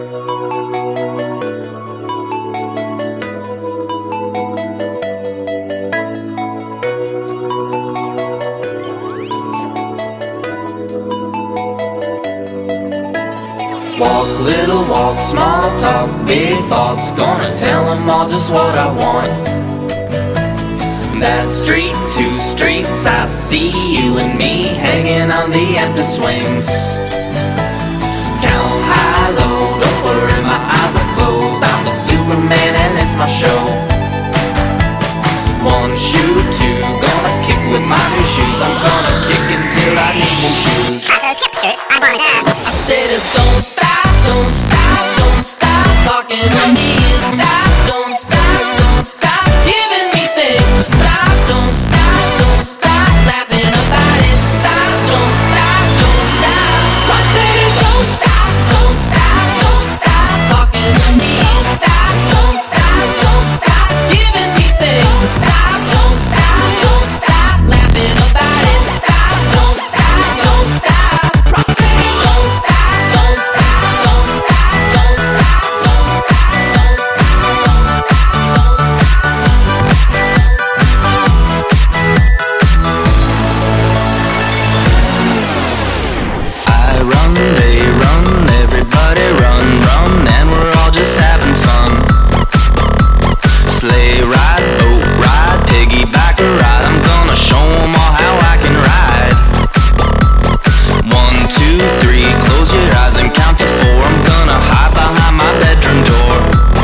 Walk, little walk, small talk, big thoughts. Gonna tell them all just what I want. That street, two streets, I see you and me hanging on the empty swings. Count high, low, don't worry, my eyes are closed. I'm the Superman and it's my show. One shoe, two, gonna kick with my new shoes. I'm gonna kick until I need new shoes. At those hipsters, I wanna dance. I said don't stop, don't stop, don't stop talking to me. Stop, don't stop giving me things. Stop, don't stop laughing about it. Stop, don't stop. I said don't stop, don't stop talking to me. Stop, don't stop giving me things. Stop, don't stop laughing about it. Stop, don't stop. I said don't stop, don't stop. I run, they run, everybody run, and we're all just having fun. Sleigh ride, boat ride, piggyback a ride. I'm gonna show 'em all how I can ride. 1, 2, 3, close your eyes and count to 4. I'm gonna hide behind my bedroom door.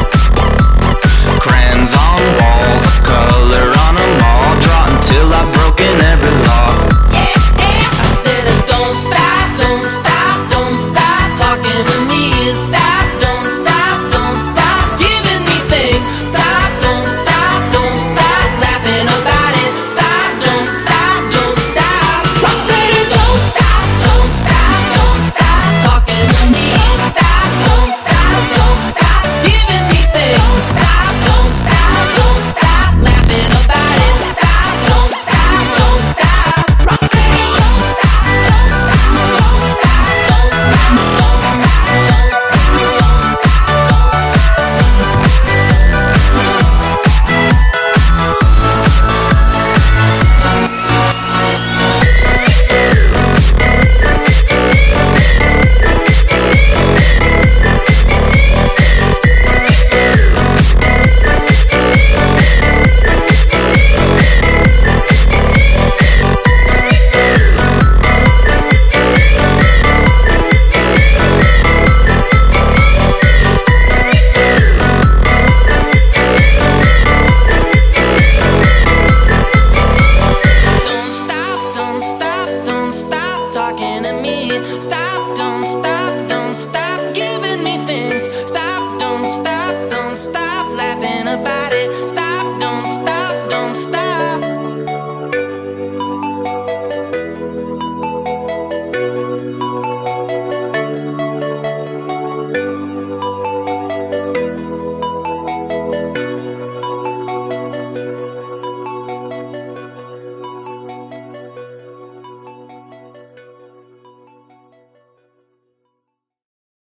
Crayons on walls, a color on them all. Draw until I've broken every law. I said don't stop talking to me. Stop, don't stop giving me things. Stop, don't stop laughing about it. Stop, don't stop. I said don't stop talking to me. Stop, don't stop giving me things. Stop, don't stop laughing about it. Stop, don't stop. I said don't stop. Don't stop talking to me. Stop, don't stop giving me things. Stop, don't stop laughing about it. Stop, don't stop.